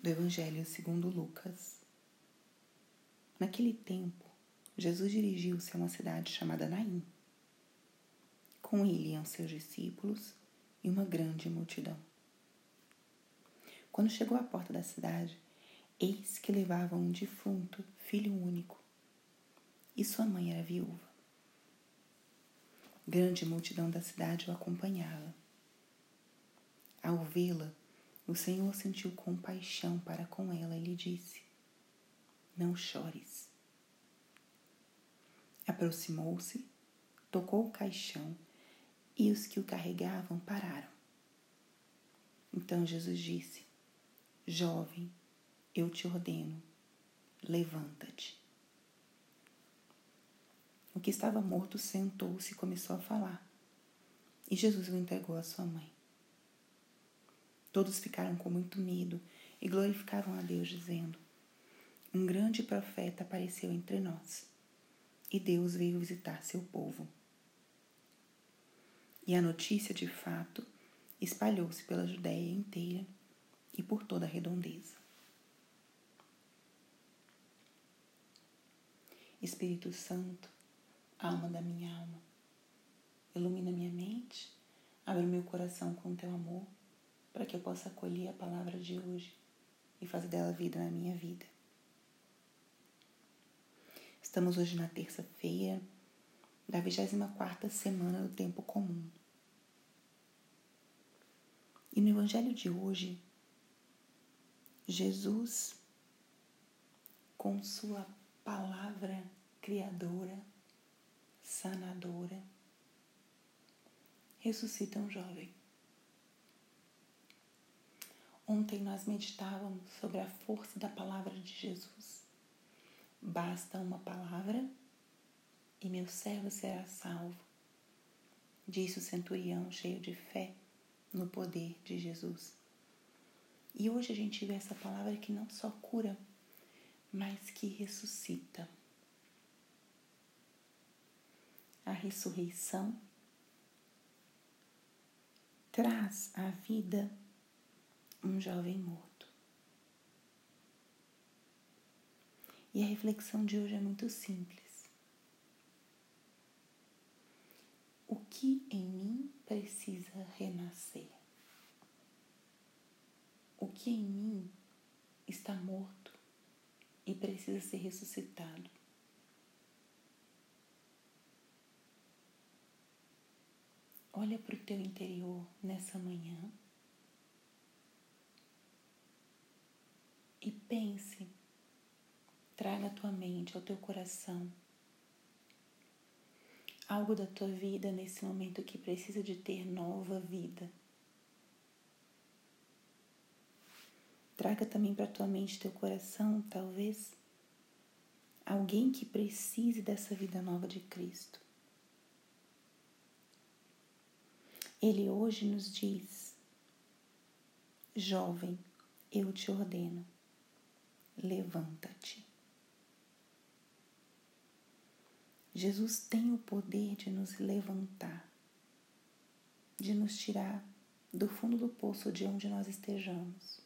do Evangelho segundo Lucas. Naquele tempo, Jesus dirigiu-se a uma cidade chamada Naim. Com ele iam seus discípulos e uma grande multidão. Quando chegou à porta da cidade, eis que levavam um defunto, filho único, e sua mãe era viúva. Grande multidão da cidade o acompanhava. Ao vê-la, o Senhor sentiu compaixão para com ela e lhe disse: Não chores. Aproximou-se, tocou o caixão e os que o carregavam pararam. Então Jesus disse: Jovem, eu te ordeno, levanta-te. O que estava morto sentou-se e começou a falar, e Jesus o entregou à sua mãe. Todos ficaram com muito medo e glorificavam a Deus, dizendo: Um grande profeta apareceu entre nós, e Deus veio visitar seu povo. E a notícia, de fato, espalhou-se pela Judéia inteira e por toda a redondeza. Espírito Santo, alma da minha alma, ilumina minha mente, abre meu coração com teu amor, para que eu possa acolher a palavra de hoje e fazer dela vida na minha vida. Estamos hoje na terça-feira da 24ª semana do tempo comum. E no Evangelho de hoje, Jesus, com sua palavra criadora, sanadora, ressuscita um jovem. Ontem nós meditávamos sobre a força da palavra de Jesus. Basta uma palavra e meu servo será salvo, disse o centurião cheio de fé no poder de Jesus. E hoje a gente vê essa palavra que não só cura, mas que ressuscita. A ressurreição traz à vida um jovem morto. E a reflexão de hoje é muito simples. O que em mim precisa renascer? O que em mim está morto e precisa ser ressuscitado? Olha para o teu interior nessa manhã e pense, traga à tua mente, ao teu coração, algo da tua vida nesse momento que precisa de ter nova vida. Traga também para a tua mente, teu coração, talvez, alguém que precise dessa vida nova de Cristo. Ele hoje nos diz: Jovem, eu te ordeno, levanta-te. Jesus tem o poder de nos levantar, de nos tirar do fundo do poço de onde nós estejamos.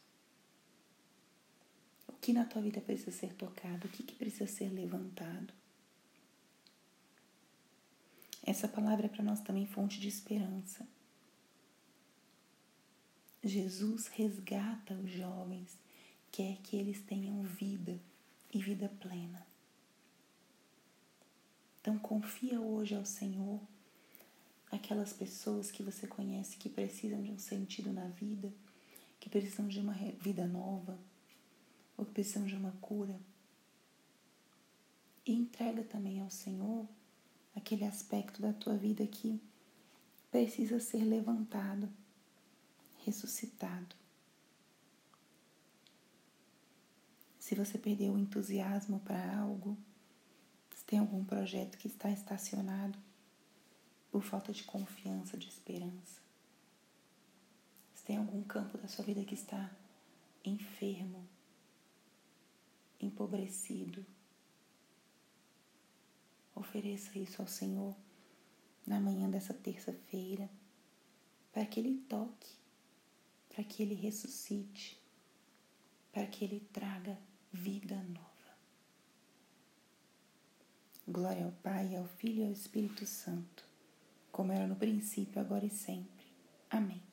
O que na tua vida precisa ser tocado? O que precisa ser levantado? Essa palavra é para nós também fonte de esperança. Jesus resgata os jovens, quer que eles tenham vida e vida plena. Então confia hoje ao Senhor aquelas pessoas que você conhece que precisam de um sentido na vida, que precisam de uma vida nova, ou que precisam de uma cura. E entrega também ao Senhor aquele aspecto da tua vida que precisa ser levantado, ressuscitado. Se você perdeu o entusiasmo para algo, se tem algum projeto que está estacionado por falta de confiança, de esperança, se tem algum campo da sua vida que está enfermo, empobrecido, ofereça isso ao Senhor na manhã dessa terça-feira, para que Ele toque, para que Ele ressuscite, para que Ele traga vida nova. Glória ao Pai, ao Filho e ao Espírito Santo, como era no princípio, agora e sempre. Amém.